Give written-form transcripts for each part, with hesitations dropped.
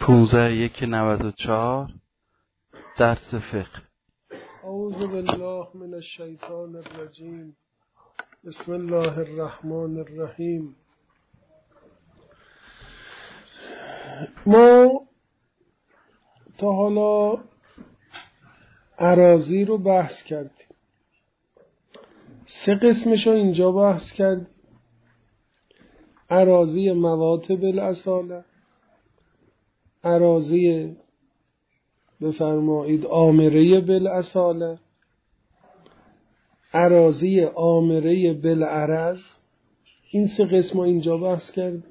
15/1/94 درس فقه. اعوذ بالله من الشیطان الرجیم. بسم الله الرحمن الرحیم. ما تا حالا اراضی رو بحث کردیم. 3 قسمش رو اینجا بحث کردیم. اراضی موات بالاصاله، اراضی بفرمایید آمره بالاصاله، اراضی آمره بالعرض. این 3 قسم اینجا بحث کردیم.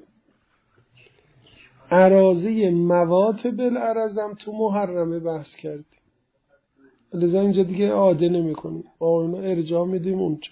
اراضی موات بالعرض هم تو محرمه بحث کردیم، لذا اینجا دیگه اعاده نمی کنیم، آقایون ارجاع میدیم اونجا.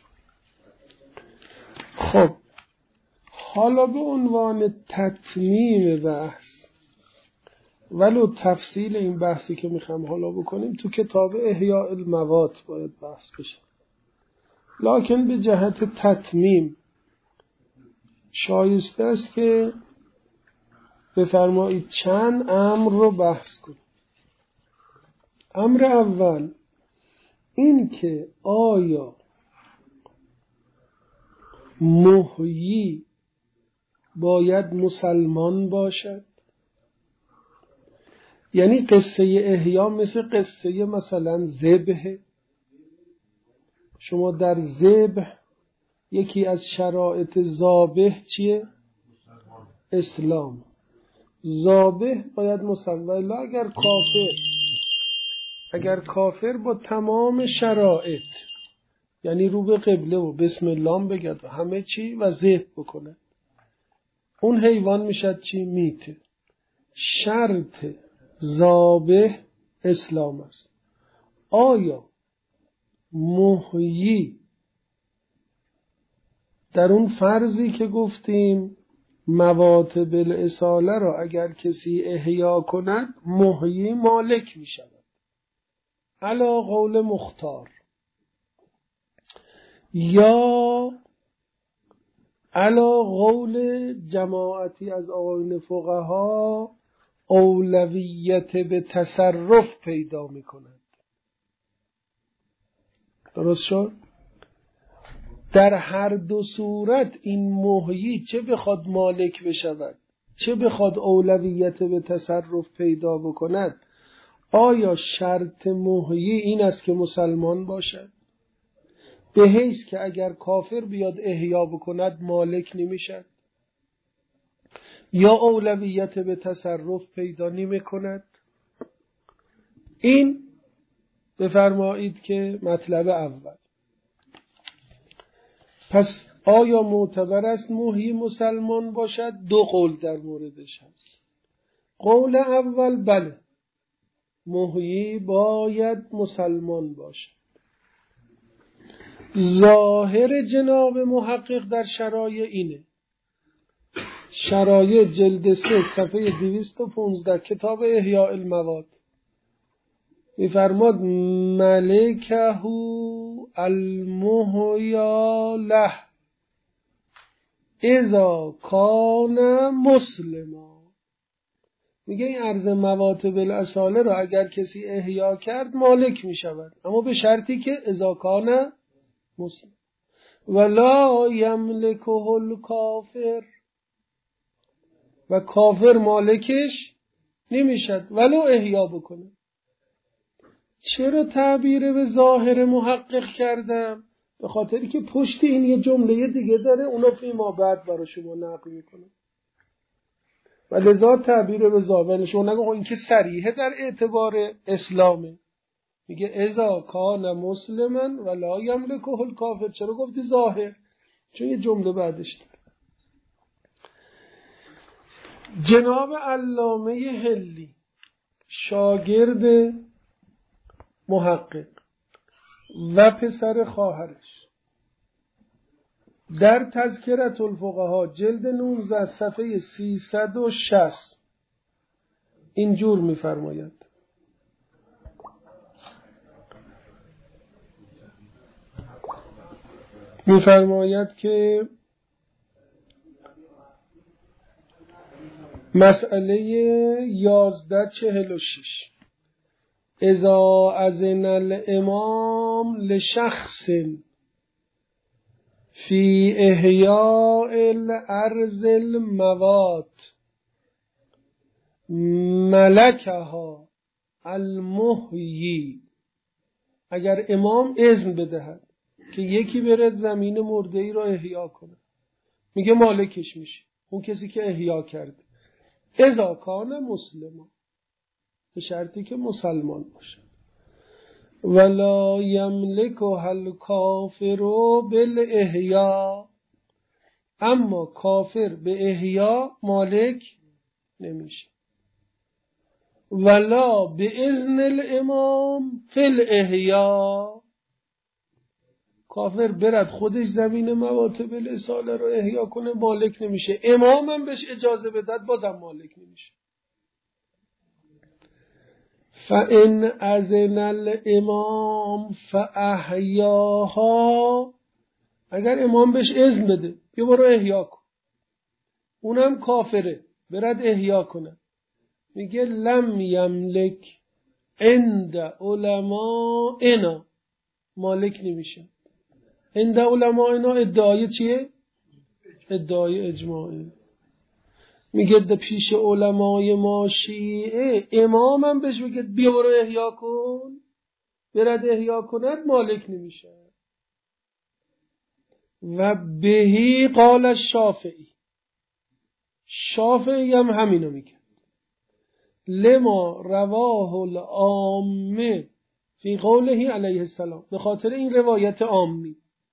خب حالا به عنوان تتمیم بحث، ولو تفصیل این بحثی که میخوام حالا بکنیم تو کتاب احیاء الموات باید بحث بشه، لکن به جهت تتمیم شایسته است که بفرمایید چند امر رو بحث کنیم. امر اول این که آیا محیی باید مسلمان باشد؟ یعنی قصه احیا مثل قصه مثلا ذبح. شما در ذبح یکی از شرایط ذابح چیه؟ اسلام. ذابح باید مسلمان. الا اگر کافر با تمام شرایط، یعنی رو به قبله و بسم الله بگد و همه چی و ذبح بکنه، اون حیوان میشد چی؟ میته. شرط ذابح اسلام است. آیا محیی در اون فرضی که گفتیم موات بالاصاله را اگر کسی احیا کند محیی مالک می شود علی قول مختار، یا علی قول جماعتی از آقایون فقها اولویت به تصرف پیدا می کند. درست شد؟ در هر دو صورت این محیی چه بخواد مالک بشود چه بخواد اولویت به تصرف پیدا بکند، آیا شرط محیی این است که مسلمان باشد؟ به حیث که اگر کافر بیاد احیا بکند مالک نمیشد، یا اولویت به تصرف پیدا نمی کند. این بفرمایید که مطلب اول. پس آیا معتبر است محیی مسلمان باشد؟ 2 قول در موردش هست. قول اول بله، محیی باید مسلمان باشد. ظاهر جناب محقق در شرایع اینه. شرایع جلد 3 صفحه 215 کتاب احیاء الموات میفرماد ملکه المحیا له اذا کان مسلما. میگه این عرض موات بالاصاله رو اگر کسی احیا کرد مالک میشود، اما به شرطی که اذا کان مسلم. ولا یملکه الکافر، و کافر مالکش نمیشد ولو احیا بکنه. چرا تعبیر به ظاهر محقق کردم؟ به خاطری که پشت این یه جمله دیگه داره، اونا فیما بعد برای شما نقل میکنه و لذا تعبیر به ظاهر. شما نگو این که صریحه در اعتبار اسلامه. میگه اذا کان مسلما ولا یملکه الکافر. چرا گفتی ظاهر؟ چون یه جمله بعدش داره. جناب علامه حلی شاگرد محقق و پسر خواهرش در تذکرة الفقها جلد 19 صفحه 360 اینجور میفرماید: میفرماید که مسئله 1146 اذا اذن الامام لشخص فی احیاء الارض الموات ملکها المحیی، اگر امام اذن بدهد که یکی بره زمین مرده ای را احیا کنه، میگه مالکش میشه اون کسی که احیا کرده، اذا کان مسلما، به شرطی که مسلمان باشه، ولا یملکها الکافر بالاحیا، اما کافر به احیا مالک نمیشه، ولا باذن الامام فی الاحیا، کافر برد خودش زمین موات بالاصاله رو احیا کنه مالک نمیشه، امام هم بهش اجازه بدهد بازم مالک نمیشه. فَإِنْ أَذِنَ الْإِمَامُ فَأَحْيَاهَا، اگر امام بهش اذن بده بیا برو احیا کن، اونم کافره برد احیا کنه، میگه لم یملک عند علمائنا، مالک نمیشه. عند علمائنا ادعای چیه؟ ادعای اجماعه. میگه ده پیش علمای ما شیعه امامم بهش میگه بیا برو احیا کن، برد احیا کند مالک نمیشه. و بهی قال الشافعی، شافعی هم همینو میگه، لما رواه العامه فی قوله علیه السلام، به خاطر این روایت عامی،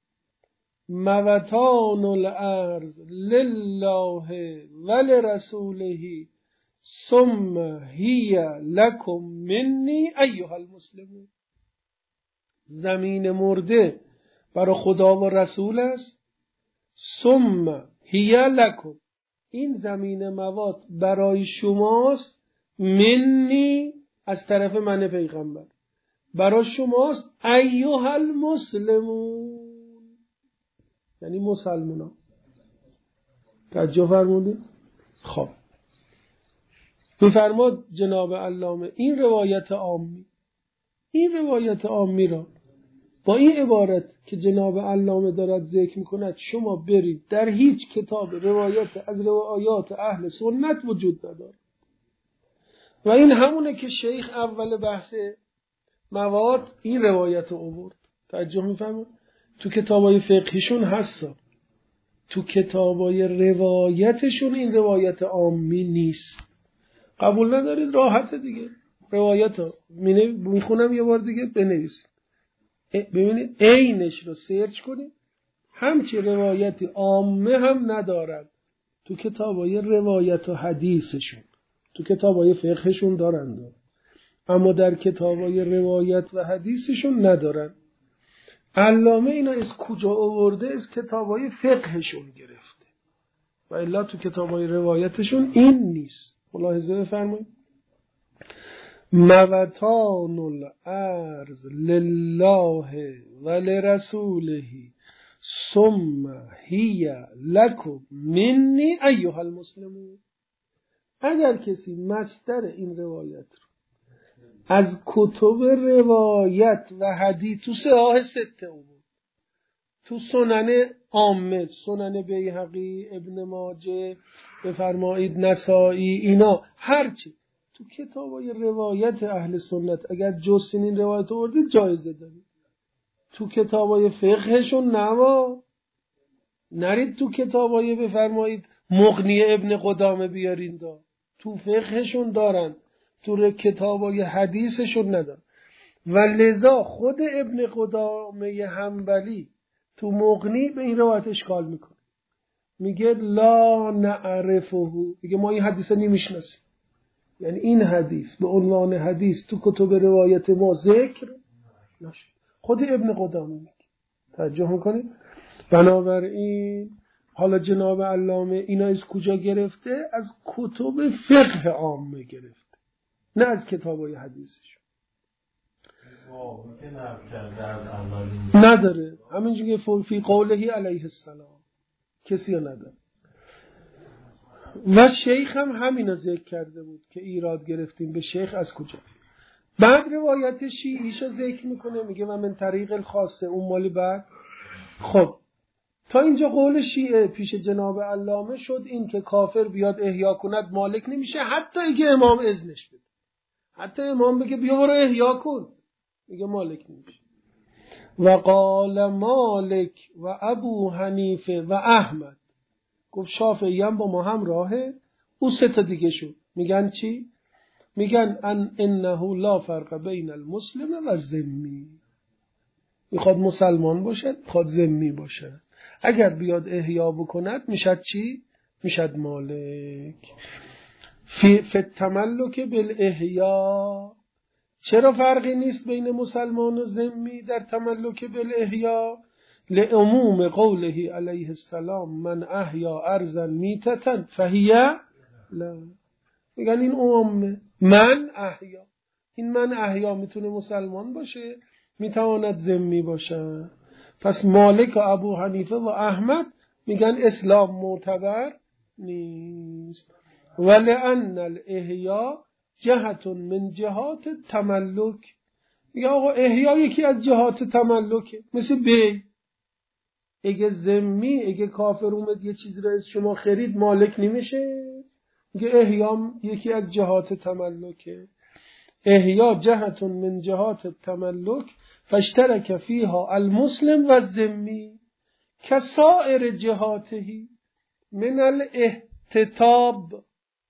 موتان الارض لله ولرسوله ثم هی لکم منی ایها المسلمون، زمین مرده برای خدا و رسول است، ثم هی لکم، این زمین موات برای شماست، منی از طرف من پیغمبر برای شماست، ایها المسلمون یعنی مسلمانان. توجه فرمودید؟ خب میفرماد جناب علامه این روایت عامی را با این عبارت که جناب علامه دارد ذکر میکند شما برید در هیچ کتاب روایت از روایات اهل سنت وجود ندارد، و این همونه که شیخ اول بحث مواد این روایت رو آورد. توجه میفرمایید؟ تو کتابای فقهیشون هست، تو کتابای روایتشون این روایت عامی نیست. قبول ندارید؟ راحته دیگه، روایت ها میخونم یه بار دیگه بنویسید، ببینید عینش رو سرچ کنید، همچی روایتی عامه هم ندارن تو کتابای روایت و حدیثشون، تو کتابای فقهشون دارن اما در کتابای روایت و حدیثشون ندارن. علامه اینا از کجا آورده؟ از کتابای فقهشون گرفته، و الا تو کتابای روایتشون این نیست. ملاحظه بفرمایید. موتان الارض لله ولرسوله ثم هی لکم منی ایها المسلمون، اگر کسی مصدر این روایت رو از کتب روایت و حدیث تو صحاح سته بود، تو سنن عامه، سنن بیهقی، ابن ماجه، بفرمایید نسائی، اینا هرچی تو کتابای روایت اهل سنت اگر جز این روایت آوردید جایزه دارید. تو کتابای فقهشون نرید تو کتابای بفرمایید مغنی ابن قدامه بیارین تو فقهشون دارن، تو کتابای حدیثشون ندارن. و لذا خود ابن قدامه حنبلی تو مغنی به این روایت اشکال میکنه، میگه لا نعرفه، میگه ما این حدیث نمیشناسیم، یعنی این حدیث به عنوان حدیث تو کتب روایت ما ذکر نشد. خود ابن قدامه میگه. توجه میکنید؟ بنابراین حالا جناب علامه اینا از کجا گرفته؟ از کتب فقه عامه گرفته، نه از کتابای حدیثش. نداره، همینجوری فی قوله علیه السلام کسی نداره. و شیخ هم همینو ذکر کرده بود که ایراد گرفتیم به شیخ از کجا. بعد روایت شیعیشو ذکر میکنه، میگه و من طریق الخاصه اون مالی بعد. خب تا اینجا قول شیعه پیش جناب علامه شد این که کافر بیاد احیا کند مالک نمیشه، حتی اگه امام اذنش بده، حتی امام بگه بیا برو احیا کن، میگه مالک نمیشه. و قال مالک و ابو حنیفه و احمد، گفت شافعی هم با ما هم راهه. او سه تا دیگه شد. میگن چی؟ میگن انه لا فرق بین المسلم و ذمی، میخواد مسلمان باشد، میخواد ذمی باشد، اگر بیاد احیا بکند میشد چی؟ میشد مالک. فی التملک بالاحیا، چرا فرقی نیست بین مسلمان و ذمی در تملک بالاحیا؟ لعموم قوله علیه السلام من احیا ارضا میتتا فهی لا. میگن این عمومه، من احیا، این من احیا میتونه مسلمان باشه، میتواند ذمی باشه. پس مالک و ابو حنیفه و احمد میگن اسلام معتبر نیست. ولأن الاحیا جهت من جهات تملک، میگه آقا احیا یکی از جهات تملکه، مثل بی. اگه ذمی، اگه کافر اومد یه چیزی رو از شما خرید مالک نمیشه، میگه احیا یکی از جهات تملکه. احیا جهت من جهات التملک فاشترک فیها المسلم و الذمی کسائر جهاته من الاحتتاب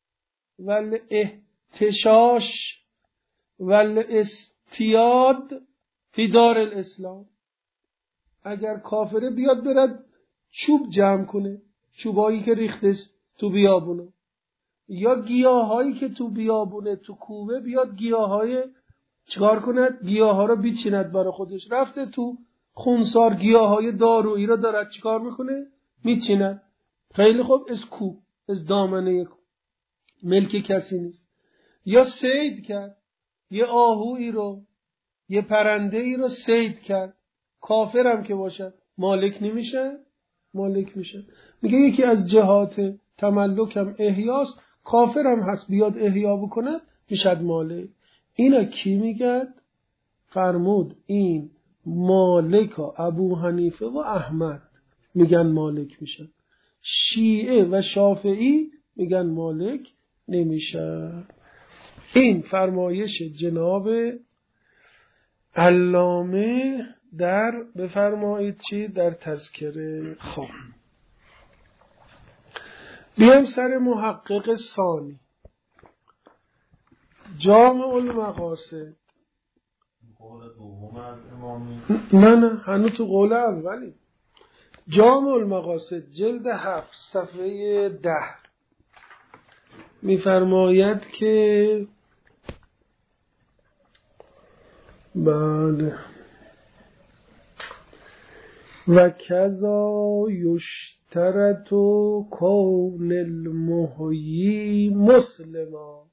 والاحتشاش والاستیاد فی دار الاسلام. اگر کافره بیاد برد چوب جمع کنه، چوبایی که ریخته تو بیابونه، یا گیاهایی که تو بیابونه تو کوه بیاد گیاهای چکار کند؟ گیاها رو بیچیند برای خودش. رفته تو خونسار گیاهای دارویی رو دارد چکار میکنه؟ میچیند. خیلی خوب، از کو، از دامنه کو، ملک کسی نیست. یا صید کرد، یه آهویی رو، یه پرنده ای رو صید کرد، کافرم که باشد مالک نمیشه؟ مالک میشه. میگه یکی از جهات تملکم احیاست، کافرم هست بیاد احیا بکند میشد مالک. اینا کی میگد؟ فرمود این مالک و ابو حنیفه و احمد میگن مالک میشن. شیعه و شافعی میگن مالک نمیشه. این فرمایش جناب علامه در بفرمایید چی؟ در تذکره. خب بیام سر محقق ثانی، جامع المقاصد. نه هنوز تو قول اولی. جامع المقاصد جلد 7 صفحه 10 میفرماید که بعد و کذا یشترط کون المحیی مسلما،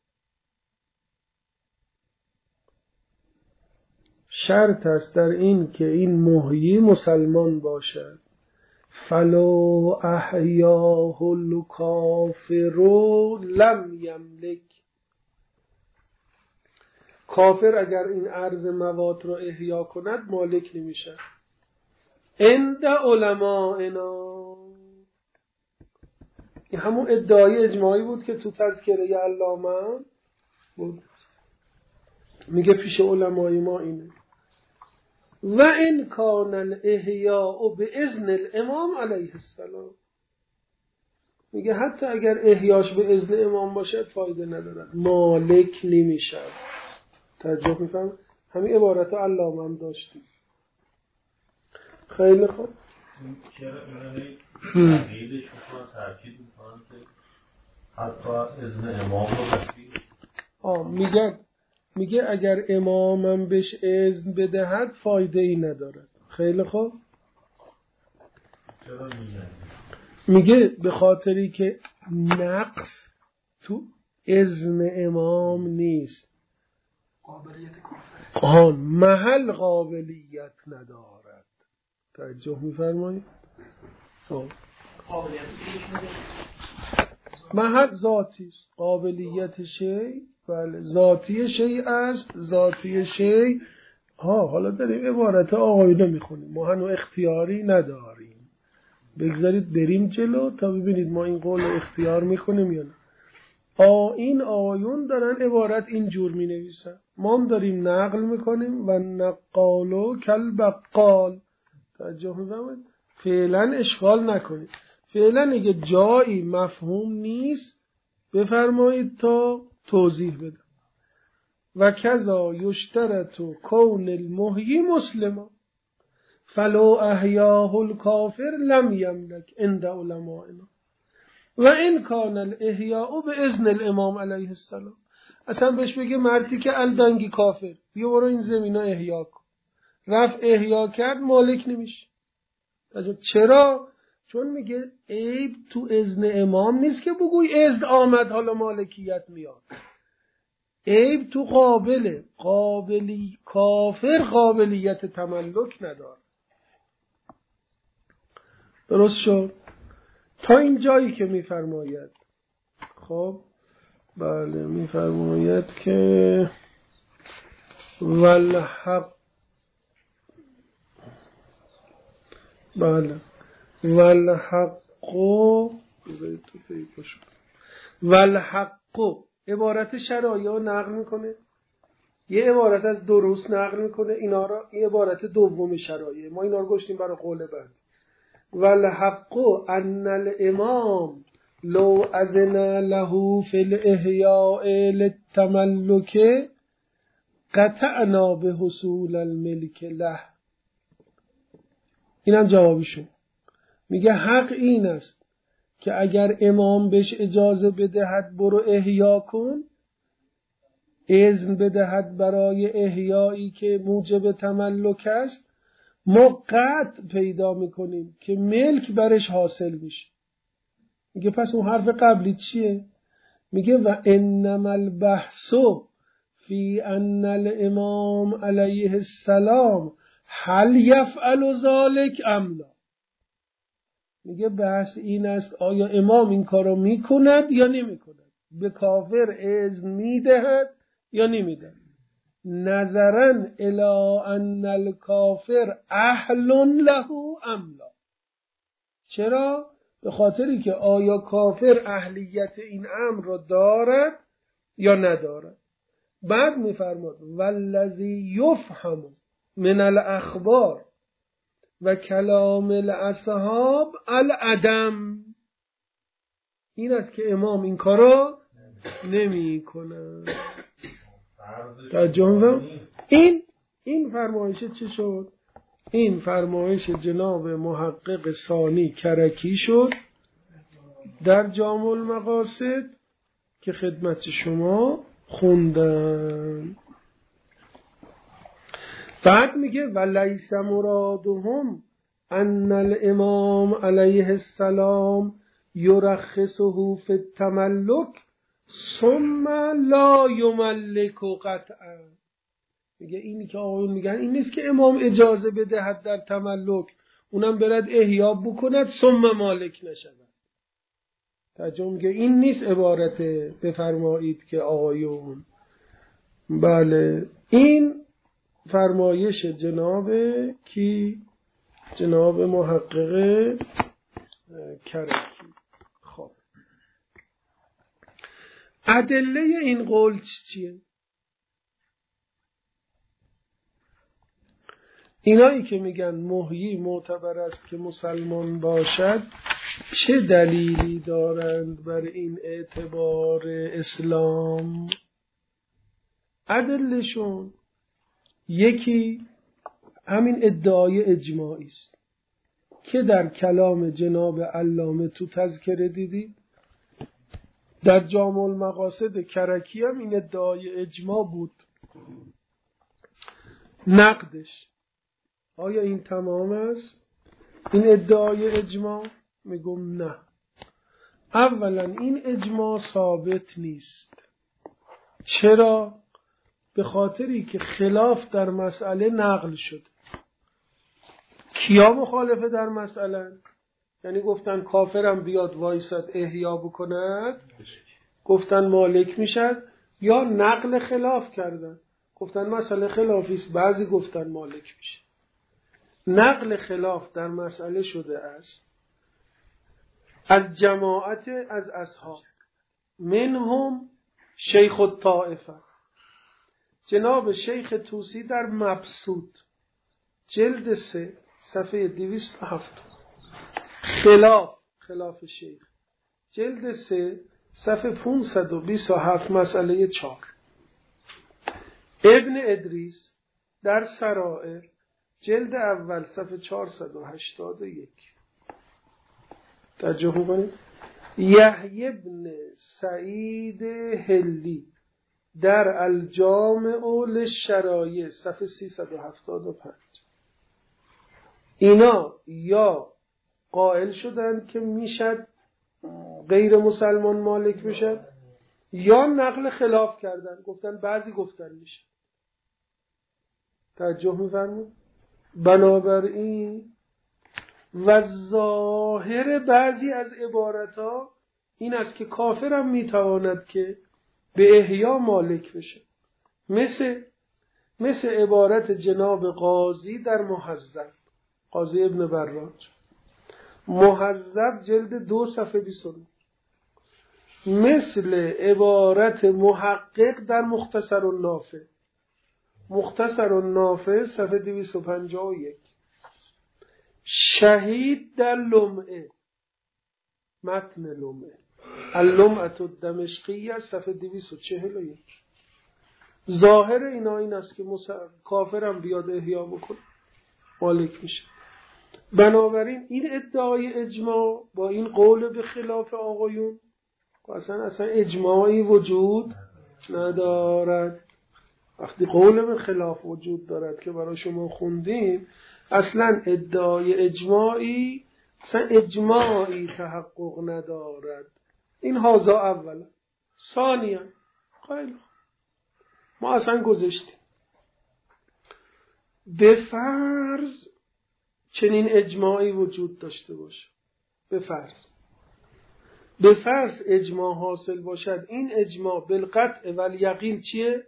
شرط است در این که این محیی مسلمان باشد. فلو احیاه الکافر لم یملک، کافر اگر این ارض موات رو احیا کند مالک نمیشه. عند علمائنا، این همون ادعای اجماعی بود که تو تذکره علامه بود. میگه پیش علمای ما اینه. و ان کان الاحیاء باذن الامام علیه السلام، میگه حتی اگر احیاش به اذن امام باشد فایده ندارد، مالک نمیشه. توجه میفهم؟ همین عبارت علامه هم داشتیم. خیلی خوب. چرا این تقییدش میکنن، تاکید میکنن که حتی اذن امام رو بسید؟ میگه اگر امامم بهش اذن بدهد فایده ای ندارد. خیلی خوب. چرا میگه به خاطری که نقص تو اذن امام نیست، قابلیت کافر محل قابلیت ندارد. توجه میفرمایید؟ قابلیت محل ذاتی است. قابلیت شی بله ذاتی شی است. ذاتی شی حالا داریم عبارت آقایون میخونیم، ما هنو اختیاری نداریم. بگذارید بریم جلو تا ببینید ما این قول اختیار میکنیم یا نه. این آقایون دارن عبارت اینجور می نویسن، ما هم داریم نقل میکنیم و نقالو کل بقال. توجه می‌فرمایید؟ فعلا اشغال نکنید. فعلا اگه جایی مفهوم نیست بفرمایید تا توضیح بدم. و کذا یشترط کون المحیی مسلما فلو احیاه الکافر لم یملک عند علمائنا و این کان الاحیاء به اذن الامام علیه السلام. اصلا بهش بگه مردی که الدنگی کافر بیا برو این زمین ها احیا کن، رفت احیا کرد مالک نمیشه. چرا؟ چون میگه عیب تو اذن امام نیست که بگوی اذن آمد حالا مالکیت میاد. عیب تو کافر قابلیت تملک نداره. درست شد؟ تا این جایی که میفرماید خب بله میفرماید که والحق بله والحق عبارت شرایع نقل میکنه، یه عبارت از دروس نقل میکنه، اینا را یه عبارت دوم شرایع. ما اینا رو گشتیم برای قول بعد. والحق ان الامام لو اذن له فی الاحیاء للتملک قطعنا به حصول الملک له. اینم جوابشون. میگه حق این است که اگر امام بهش اجازه بدهد برو احیا کن، اذن بدهد برای احیایی که موجب تملک است، ما قطع پیدا میکنیم که ملک برش حاصل میشه. میگه پس اون حرف قبلی چیه؟ میگه و انما البحث فی ان الامام علیه السلام هل یفعل ذلک ام لا. میگه بحث این است آیا امام این کارو میکند یا نمیکند، به کافر اذن میدهد یا نمیدهد. نظرا الی ان الکافر اهل له ام لا. چرا؟ به خاطری که آیا کافر اهلیت این امر را دارد یا ندارد. بعد میفرماد والذی یفهم من الاخبار و کلام الاصحاب العدم. این است که امام این کارا نمی کنه. این فرمایش چه شد؟ این فرمایش جناب محقق ثانی کرکی شد در جامع المقاصد که خدمت شما خوندن. بعد میگه ولیس مرادهم ان الامام علیه السلام یرخصه فی التملک ثم لا یملک قطعا. میگه اینی که آقایون میگن این نیست که امام اجازه بدهد در تملک اونم برد احیا بکند ثم مالک نشود. ترجمه میگه این نیست عبارت بفرمایید که آقایون. بله این فرمایش جناب کی؟ جناب محقق کرکی. خب ادله این قول چیه؟ اینایی که میگن محیی معتبر است که مسلمان باشد چه دلیلی دارند بر این اعتبار اسلام؟ ادلشون یکی همین ادعای اجماعی است که در کلام جناب علامه تو تذکره دیدید، در جامع المقاصد کرکی هم این ادعای اجماع بود. نقدش آیا این تمام است؟ این ادعای اجماع؟ میگم نه. اولا این اجماع ثابت نیست. چرا؟ به خاطری که خلاف در مسئله نقل شد. کیا مخالفه در مسئله؟ یعنی گفتن کافرم بیاد وایساد احیا بکند، گفتن مالک میشد، یا نقل خلاف کردن، گفتن مسئله خلافیست، بعضی گفتن مالک میشه. نقل خلاف در مسئله شده است از جماعت از اصحاب، منهم شیخ الطائفه، جناب شیخ طوسی در مبسوط جلد 3 صفحه 207، خلاف شیخ جلد 3 صفحه 527 مسئله 4. ابن ادریس در سرائر جلد اول صفحه 481. توجه کنید. یحیی بن سعید هلی در الجامع للشرایع صفحه 375. اینا یا قائل شدند که میشد غیر مسلمان مالک بشه، یا نقل خلاف کردن، گفتن بعضی گفتن میشه. توجه می‌فرمایید. بنابراین و ظاهر بعضی از عبارتها این است که کافرم میتواند که به احیا مالک بشه، مثل عبارت جناب قاضی در مهذب، قاضی ابن براج مهذب جلد 2 صفحه 29، مثل عبارت محقق در مختصر النافع صفحه 251، شهید در لمعه، متن لمعه اللمعة الدمشقیه صفحه 241. ظاهر اینا این است که کافرم بیاد احیا بکنه مالک میشه. بنابراین این ادعای اجماع با این قول به خلاف آقایون اصلا اجماعی وجود ندارد. وقتی قول به خلاف وجود دارد که برای شما خوندیم، اصلا ادعای اجماعی تحقق ندارد. این هازا اولا. ثانیا خیلی ما اصلا گذاشتیم به فرض چنین اجماعی وجود داشته باشه، به فرض اجماع حاصل باشد، این اجماع بالقطع و الیقین چیه؟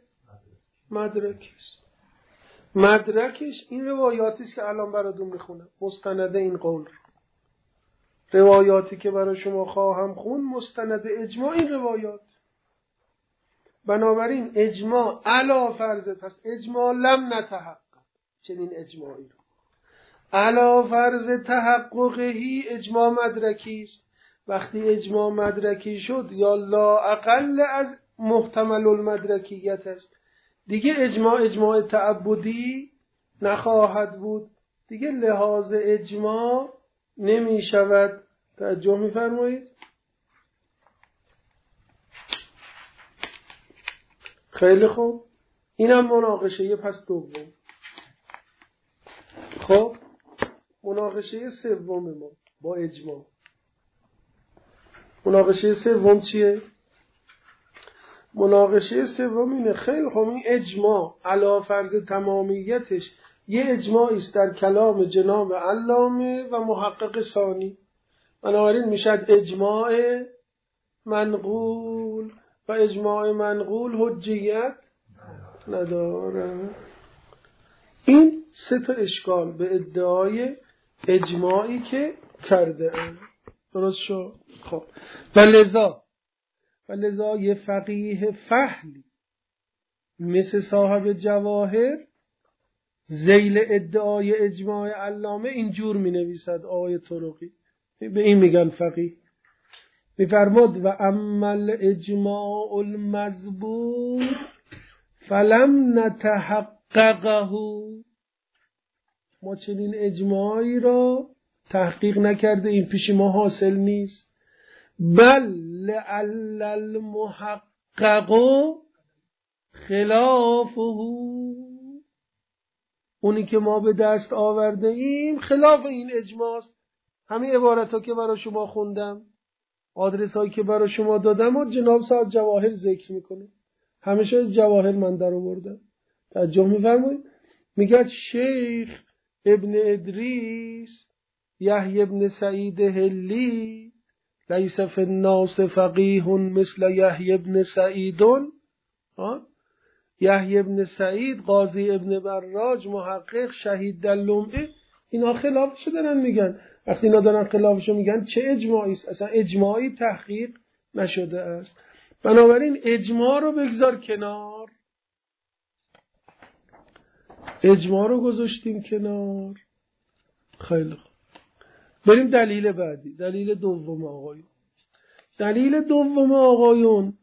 مدرکش این روایاتی است که الان براتون میخونم، مستند این قول. روایاتی که برای شما خواهم خون مستند اجماع این روایات. بنابراین اجماع علا فرض، پس اجماع لم نتحقق، چنین اجماعی رو علا فرض تحققهی اجماع مدرکی است. وقتی اجماع مدرکی شد یا لا اقل از محتمل المدرکیت است، دیگه اجماع تعبدی نخواهد بود، دیگه لحاظ اجماع نمی شود. توجه می فرمایید؟ خیلی خوب، اینم مناقشه پس دوم. خب مناقشه سوم ما با اجماع. مناقشه سوم چیه؟ مناقشه سوم اینه، خیلی خوب، این اجماع علا فرض تمامیتش یه اجماعی است در کلام جناب علامه و محقق ثانی. بنابراین میشد اجماع منقول و اجماع منقول حجیت نداره. این 3 اشکال به ادعای اجماعی که کرده اند. درست شد؟ خب و لذا یه فقیه فهلی مثل صاحب جواهر ذیل ادعای اجماع علامه اینجور می نویسد. آقای طرقی به این میگن فقیه. میفرماد و عمل اجماع المذبور فلم نتحققه، ما چنین اجماعی را تحقیق نکرده، این پیش ما حاصل نیست. بل لعل المحقق خلافه، اونی که ما به دست آورده ایم خلاف این اجماع است. همین عبارت ها که برای شما خوندم، آدرس هایی که برای شما دادم و جناب صاحب جواهر ذکر میکنه، همیشه جواهر من در آوردم. توجه میفرمایید؟ میگه شیخ ابن ادریس یحیی بن سعید هلی لیس فی الناس فقیه مثل یحیی بن سعید. یحیی بن سعید، قاضی ابن براج، محقق، شهید در لمعه، اینا خلافشو دارن میگن. وقتی اینا دارن خلافشو میگن چه اجماعی است؟ اصلا اجماعی تحقیق نشده است. بنابراین اجماع رو بگذار کنار، اجماع رو گذاشتیم کنار. خیلی خوب، بریم دلیل بعدی، دلیل دوم آقایون. دلیل دوم آقایون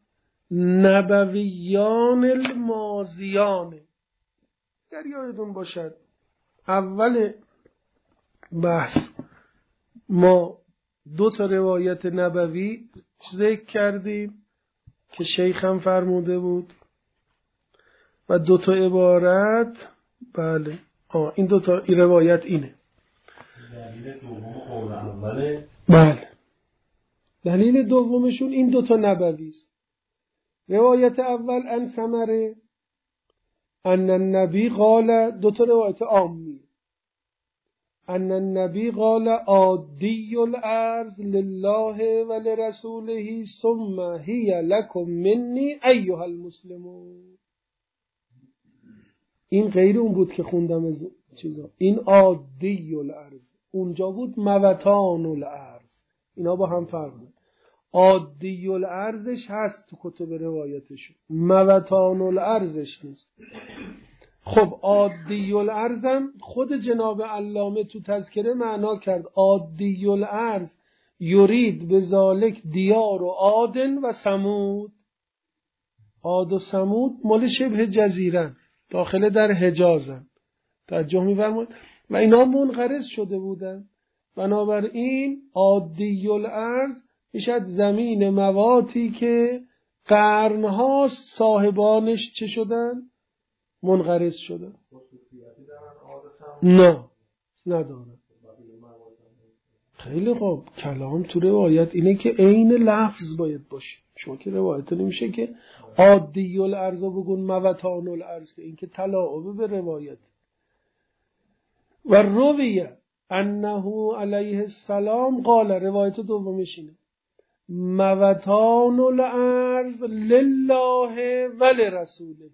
نبویان الماضیانه. اگر یادتون باشد اول بحث ما 2 روایت نبوی ذکر کردیم که شیخ هم فرموده بود و 2 عبارت. بله این 2 روایت اینه. دلیل دوم قول اوله. بله دلیل دومشون این 2 نبوی است. روایت اول ان ثمره ان النبی قال، 2 روایت عامی، ان النبی قال عادی الارض لله و لرسوله ثم هی لکم منی ایها المسلمون. این غیر اون بود که خوندم از چیزا. این عادی الارض، اونجا بود موتان الارض، اینا با هم فرق داره. عادی الارضش هست تو کتب روایتشون، موتان الارضش نیست. خب عادی الارضم خود جناب علامه تو تذکره معنا کرد. عادی الارض یرید به ذالک دیار و عادن و ثمود. عاد و ثمود مال شبه جزیرن، داخل در حجازن، توجه می‌فرمایید، و اینا منقرض شده بودن. بنابراین عادی الارض میشد زمین مواتی که قرن‌هاست صاحبانش چه شدن؟ منقرض شدن. نه نداره. خیلی خوب، کلام تو روایت اینه که عین لفظ باید باشه. شما که روایت نمیشه که عادی الارض بگون موتان الارض، که این که تلاعب به روایت. و رویه انه علیه السلام قال، روایت دومش اینه موتان الارض لله و لرسوله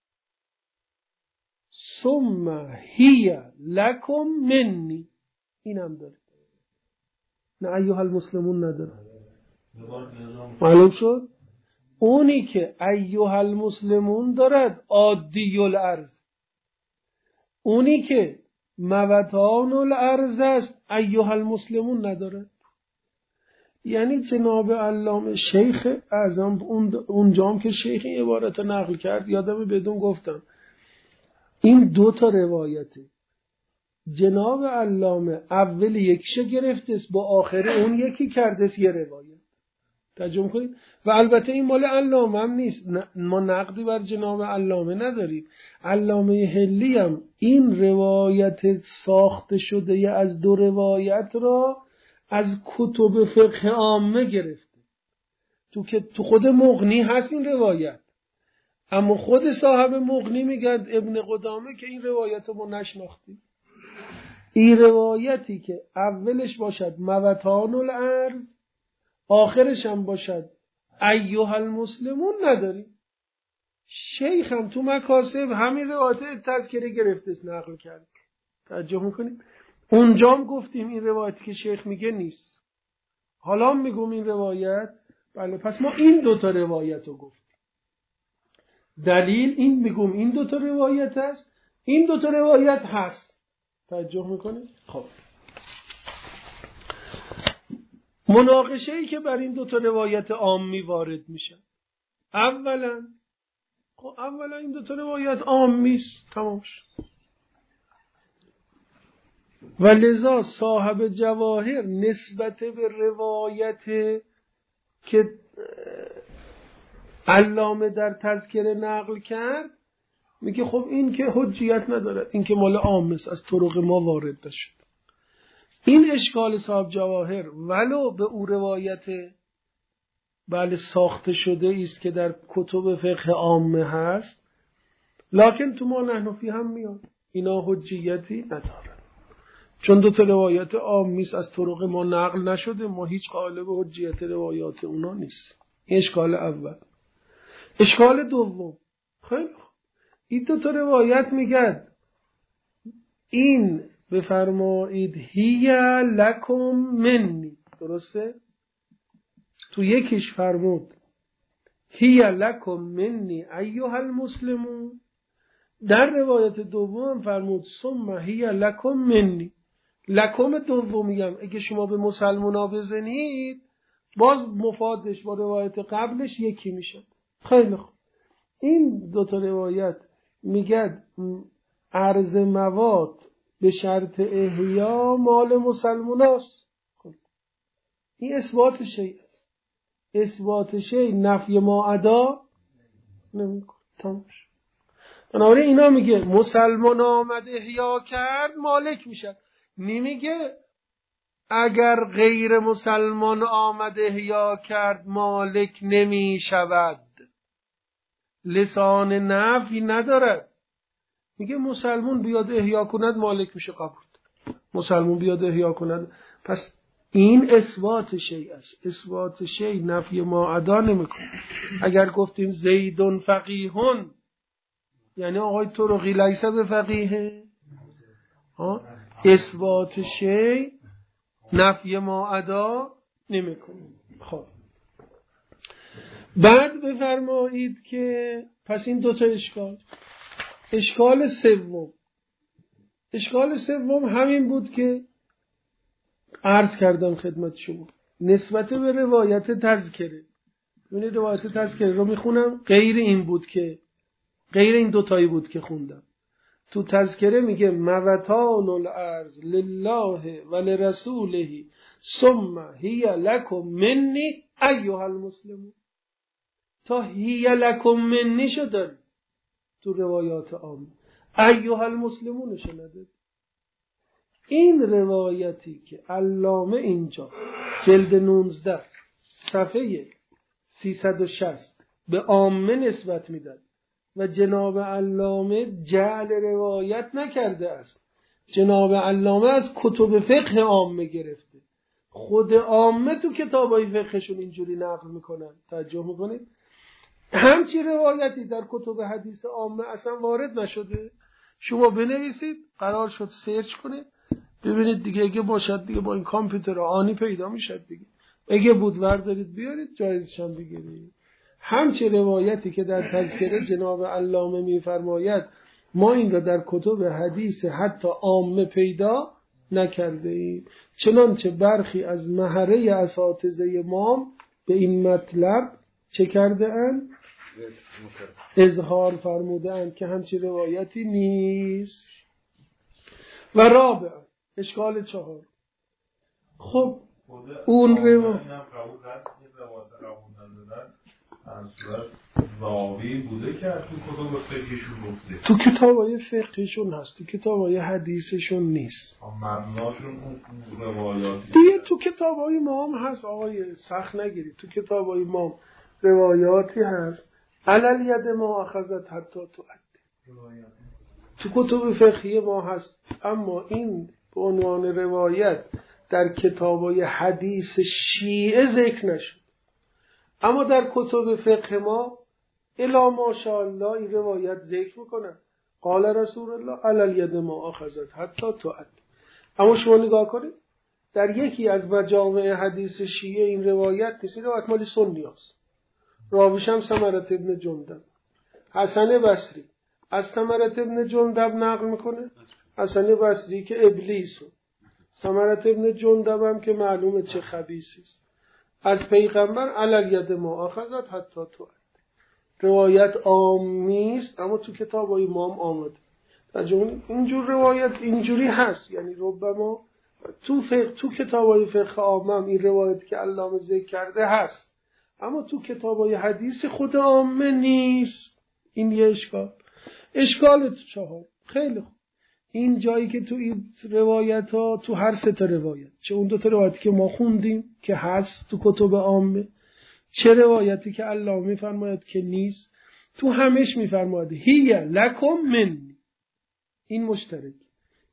ثم هی لکم منی. اینم داره، نه ایها المسلمون نداره. معلوم شد؟ اونی که ایها المسلمون دارد عادی الارض، اونی که موتان الارض است ایها المسلمون نداره. یعنی جناب علامه شیخ اعظم اونجام که شیخ این عبارت نقل کرد، یادم بدون گفتم این 2 روایته. جناب علامه اول یکیشو گرفتست با آخر اون یکی کردست یه روایت. ترجمه کنید. و البته این مال علامه هم نیست، ما نقدی بر جناب علامه نداریم. علامه هلی هم این روایت ساخته شده از 2 روایت را از کتب فقه عامه گرفته. تو خود مغنی هست این روایت، اما خود صاحب مغنی میگه ابن قدامه که این روایت رو ما نشناختیم. این روایتی که اولش باشد موتان الارض، آخرش هم باشد ایها المسلمون نداریم. شیخ هم تو مکاسب همین روایت تذکره گرفته نقل کرد. توجه میکنید؟ اونجام گفتیم این روایتی که شیخ میگه نیست، حالا میگم این روایت. بله، پس ما این 2 روایت رو گفتیم. دلیل این میگم این 2 روایت هست، این 2 روایت هست. توجه میکنید؟ خب مناقشه ای که بر این 2 روایت عامی وارد میشه. اولا این 2 روایت عامی است، تمام شد. و لذا صاحب جواهر نسبت به روایت که علامه در تذکره نقل کرد میگه خب این که حجیت نداره، این که مال عام است، از طرق ما وارد شد. این اشکال صاحب جواهر ولو به او روایت بله ساخته شده است که در کتب فقه عامه هست، لکن تو ما نحنفی هم میاد اینا حجیتی نداره. چون دو تا روایت عامیست از طرق ما نقل نشده، ما هیچ قائل به حجیت روایات اونا نیست. این اشکال اول. اشکال دوم، خیلی خوب، این دو تا روایت میگن این بفرمایید هی لکم منی، درسته؟ تو یکیش فرمود هی لکم منی ایها المسلمون، در روایت دوم فرمود ثم هی لکم منی. لکم دوم میگم اگه شما به مسلمونا بزنید باز مفادش با روایت قبلش یکی میشه. خیلی خوب، این دو تا روایت میگه عرض مواد به شرط احیا مال مسلموناست. این اثبات شیء است. اثبات شیء نفی ما ادا نمیکنه. تماش. بنابراین اینا میگه مسلمان آمد احیا کرد مالک میشه. نمیگه اگر غیر مسلمان آمد احیا کرد مالک نمیشود. لسان نفی ندارد. میگه مسلمان بیاد احیا کند مالک میشه. قبول. مسلمان بیاد احیا کند. پس این اثبات شیء است. اثبات شیء نفی ما ادا نمیکنه. اگر گفتیم زیدون فقیهون یعنی آقای طرقی لیس به فقیه، اثبات شیء نفی ما ادا نمیکنه. خب بعد بفرمایید که پس این دوتا اشکال. اشکال سوم همین بود که عرض کردم خدمت شما نسبت به روایت تذکره. ببینید روایت تذکره رو میخونم، غیر این دوتایی بود که خوندم. تو تذکره میگه موتان الارض لله و لرسوله ثم هی لکم منی ایها المسلمون. تا هی لکم منی شو داری تو روایات عام، ایها المسلمون شو نداری. این روایتی که علامه اینجا جلد 19 صفحه 360 به عامه نسبت میدن و جناب علامه جعل روایت نکرده است. جناب علامه از کتب فقه عامه گرفته. خود عامه تو کتابای فقهشون اینجوری نقل میکنن. توجه میکنید؟ همچی روایتی در کتب حدیث عامه اصلا وارد نشده. شما بنویسید، قرار شد سرچ کنید، ببینید دیگه اگه باشد دیگه با این کامپیوتر آنی پیدا میشد دیگه. اگه بود وردارید بیارید جایزش هم بگیرید. همچه روایتی که در تذکره جناب علامه میفرماید ما این را در کتب حدیث حتی عامه پیدا نکرده ایم. چنانچه برخی از مهره اساتذه ما به این مطلب چه کرده اند؟ اظهار فرموده اند که همچه روایتی نیست. و رابعا اشکال 4. خب اون روایت واقعی بوده که تو کتاب فقهشون گفته، تو کتابای فقهشون هست، تو کتابای حدیثشون نیست. مبناشون اون روایاتی دیگه تو کتابای ما هم هست. آقای سخت نگیرید، تو کتابای ما روایاتی هست علل ید ما اخذت حتی تو کتب فقهی ما هست، اما این به عنوان روایت در کتابای حدیث شیعه ذکر نشد. اما در کتب فقه ما الا ماشاءالله این روایت ذکر میکنن. قال رسول الله علل ید ما اخذت حتی تعد. اما شما نگاه کنید در یکی از مجامع حدیث شیعه این روایت نیست. این روایت مالی سنی هست. راویش هم ثمرة ابن جندب. حسن بصری از ثمرة ابن جندب نقل میکنه. حسن بصری که ابلیس، ثمرة ابن جندب هم که معلومه چه خبیثی است. از پیغمبر علل ید ما اخذت حتی تعد. روایت عام نیست اما تو کتابای ما هم آمده. اینجور روایت اینجوری هست. یعنی ربما تو کتابای فقه عام این روایت که علامه ذکر کرده هست، اما تو کتابای حدیث خود عامه نیست. این یه اشکال 4. خیلی خوب، این جایی که تو این روایت ها تو هر سه تا روایت، چه اون دو تا روایتی که ما خوندیم که هست تو کتب عامه، چه روایتی که علامه میفرماید که نیست، تو همش میفرماید هی لکم منی. این مشترک.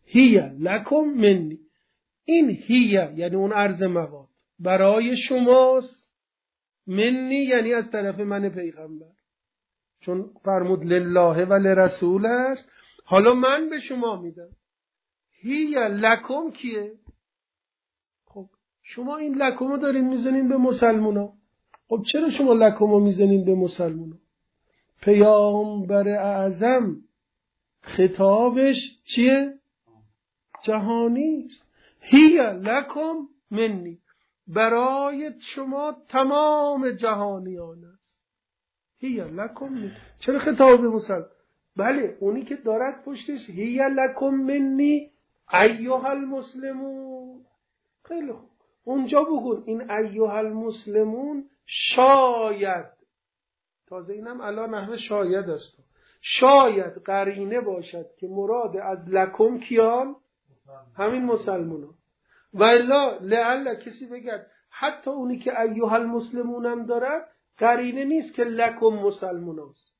هی لکم منی. این هی یعنی اون عرض مواد برای شماست، منی یعنی از طرف من پیغمبر، چون فرمود لله و لرسول است. حالا من به شما میدم. هی لکم کیه؟ خب شما این لکم رو دارین میزنین به مسلمونا. خب چرا شما لکم رو میزنین به مسلمونا؟ پیامبر اعظم خطابش چیه؟ جهانی است. هی لکم منی، برای شما تمام جهانیان است. هی لکم منی. چرا خطاب به مسلمان؟ بله اونی که دارد پشتش هی لکم منی ایها المسلمون. خیلی خوب، اونجا بگون این ایها المسلمون شاید، تازه اینم الان نحوه شاید است، شاید قرینه باشد که مراد از لکم کیان؟ همین مسلمونا. و الا لعل کسی بگد حتی اونی که ایها المسلمون هم دارد قرینه نیست که لکم مسلموناست.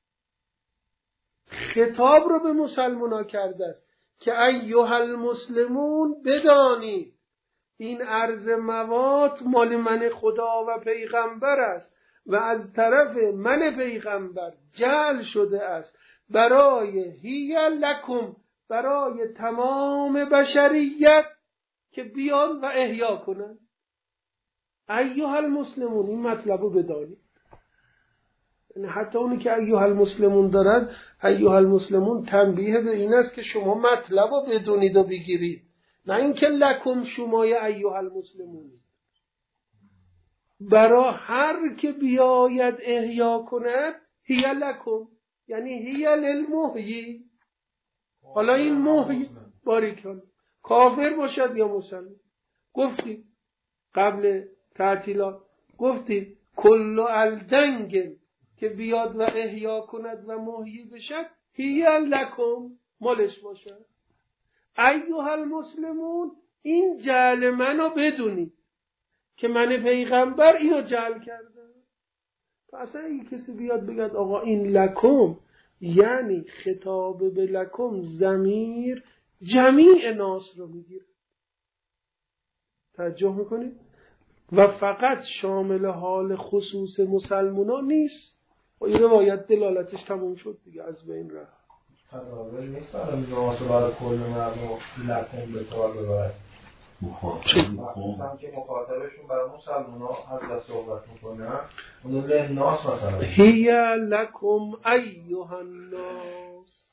خطاب رو به مسلمونا کرده است که ایها المسلمون بدانید این عرض مواد مال من خدا و پیغمبر است و از طرف من پیغمبر جعل شده است برای هی لکم، برای تمام بشریت که بیان و احیا کنن. ایها المسلمون، این مطلب رو بدانید. یعنی حتی اونی که ایها المسلمون دارد، ایها المسلمون تنبیه به این است که شما مطلب رو بدونید و بگیرید، نه اینکه لکم شمای ایها المسلمون. برای هر که بیاید احیا کند هی لکم، یعنی هی للمحیی. حالا این محیی باریکن کافر باشد یا مسلمان. گفتیم قبل تعطیلات، گفتیم کل الدنگ که بیاد و احیا کند و محیی بشد هی لکم مالش باشد. ایها المسلمون، این جعل منو بدونی که من پیغمبر اینو جعل کردم. پس اگه کسی بیاد بگد آقا این لکم یعنی خطاب به لکم ضمیر جمیع ناس رو میگیره، توجه میکنید؟ و فقط شامل حال خصوص مسلمانان نیست. و این روایت دلالتش تموم شد دیگه، از بین رفت. تداول نیست برای ناس و برای کل مردم لکم به کار ببرد. مخصوصا که مخاطبشون برای مسلمان ها از بس صحبت میکنن اونو لناس مثلا هی لکم ایها الناس.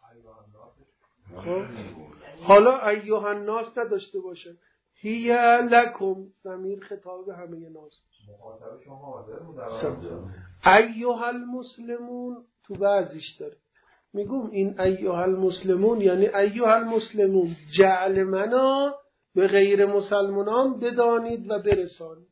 حالا ایها الناس نداشته باشه، هی لکم ضمیر خطاب به همه ناس. مخاطبشون حاضر بودن. ایها المسلمون تو بعضیش داره میگم این ایها المسلمون یعنی ایها المسلمون جعل منا به غیر مسلمانان بدانید و برسانید.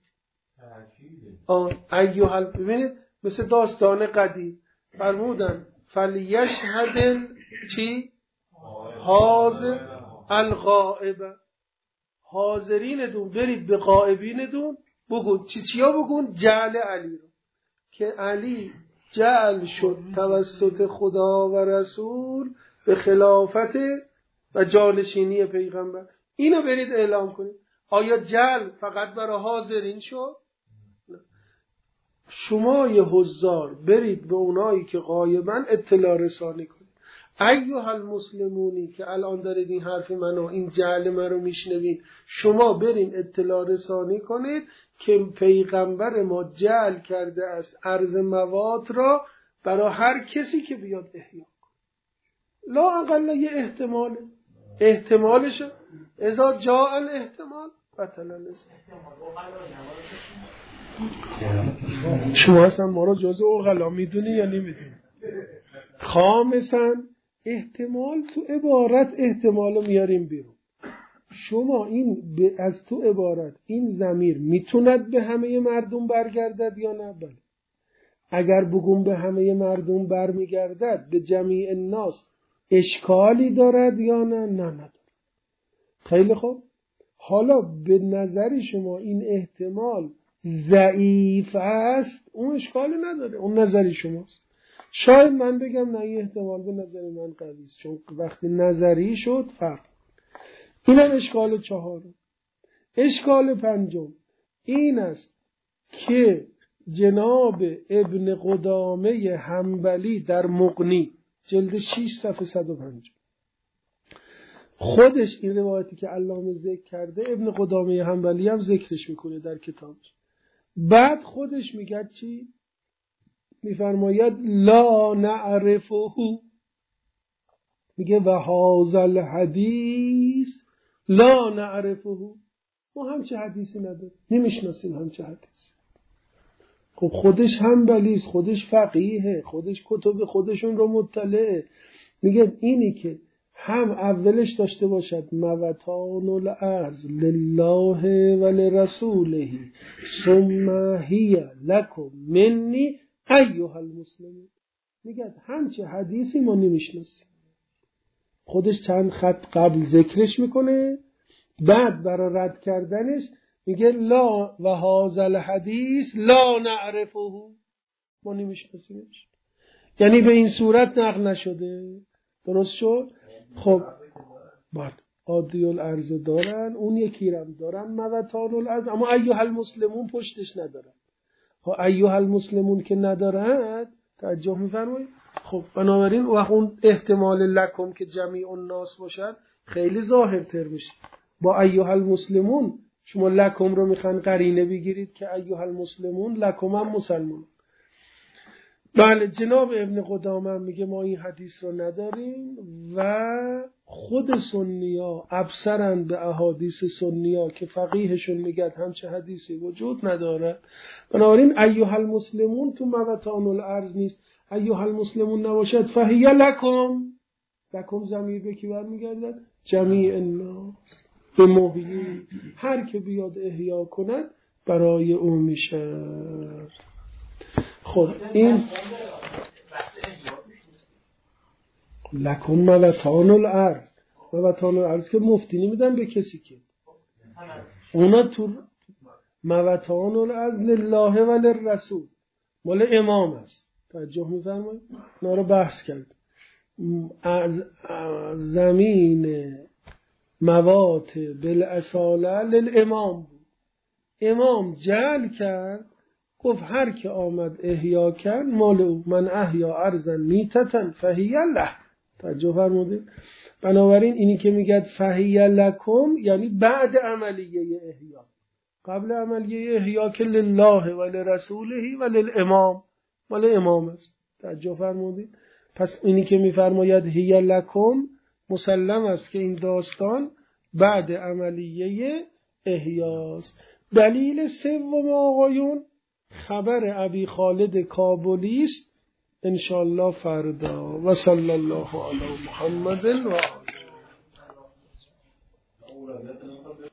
ایها، ببینید مثل داستان قدیم فرمودن فلیشهد چی؟ حاضر الغائب. حاضرین دون برید به غائبین دون بگون چیا بگون؟ جعل علی رو، که علی جعل شد توسط خدا و رسول به خلافت و جانشینی پیغمبر. اینو برید اعلام کنید. آیا جعل فقط برای حاضرین شد؟ نه. شما یه حضار برید به اونایی که غایبن اطلاع رسانی کنید. ایها المسلمونی که الان دارید این حرف منو، این جعل من رو میشنوید، شما برین اطلاع رسانی کنید که پیغمبر ما جعل کرده است عرض مواد را برای هر کسی که بیاد احیا کنه. لا اقل یه احتمالش اذا جاء الاحتمال بطل الاستحمال. شما اصلا ما رو جزء عقلا میدونی یا نمیدونی؟ خامساً احتمال تو عبارت احتمالو میاریم بیرون. شما این از تو عبارت این ضمیر میتوند به همه مردم برگردد یا نه؟ بله. اگر بگم به همه مردم برمیگردد به جمیع الناس اشکالی دارد یا نه؟ نه نداره. خیلی خوب، حالا به نظر شما این احتمال ضعیف است، اون اشکالی نداره، اون نظری شماست. شاید من بگم نه این احتمال به نظر من قوی است، چون وقتی نظری شد فرق. اینم اشکال چهارم. اشکال پنجم این است که جناب ابن قدامه حنبلی در مغنی جلد 6 صفحه 105 خودش این روایتی که علامه ذکر کرده ابن قدامه حنبلی هم ذکرش میکنه در کتابش. بعد خودش میگه چی؟ میفرماید لا نعرفه، میگه و هذا الحدیث لا نعرفه، ما همچه حدیثی نداریم، نمیشناسیم همچه حدیثی. خب خودش حنبلیست، خودش فقیهه، خودش کتب خودشون رو مطلعه. میگه اینی که هم اولش داشته باشد موتان الارض لله و لرسوله ثم هی لکم منی ایها المسلمون، میگه همچه حدیثی ما نمیشناسیم. خودش چند خط قبل ذکرش میکنه، بعد برای رد کردنش میگه لا و هذا الحدیث لا نعرفه، ما نمیشناسیمش. یعنی به این صورت نقل نشده. درست شد؟ خب بله عادی الارض دارن، اون یکی رم دارن موتان الارض، اما ایها المسلمون پشتش ندارن. خب ایها المسلمون که ندارد توجه میفرمایید. خب بنابراین و اون احتمال لکم که جمیع الناس باشد خیلی ظاهرتر میشه. با ایها المسلمون شما لکم رو میخوان قرینه بگیرید که ایها المسلمون لکم هم مسلمون. بله جناب ابن قدامه میگه ما این حدیث رو نداریم و خود سنیا ابصرن به احادیث سنیا که فقیهشون میگه همچه حدیثی وجود نداره. بنابراین ایها المسلمون تو موتان الارض نیست. ایها المسلمون نباشد فهی لکم، لکم ضمیر به کی برمیگردد؟ جمیع الناس، به محیی، هر که بیاد احیا کند برای او میشه. خب این لکم موتان الارض، موتان الارض که مفتی نمیدن به کسی که اونا تو موتان الارض لله و للرسول مال امام است. توجه میفرمایید؟ اونا رو بحث کرد. زمین موات بالاصاله للامام بود، امام جعل کرد گفت هر که آمد احیا کرد مال او، من احیا ارضا میتتن فهی له. توجه فرمودید؟ بنابراین اینی که میگه فهی لکم یعنی بعد عملیه احیا، قبل عملیه احیا که لله و لرسوله و للامام مال امام است. توجه فرمودید؟ پس اینی که میفرماید هی لکم مسلم است که این داستان بعد عملیه احیاست. دلیل سوم آقایون خبر ابی خالد کابلی است، انشاءالله فردا. و صلی الله علی محمد و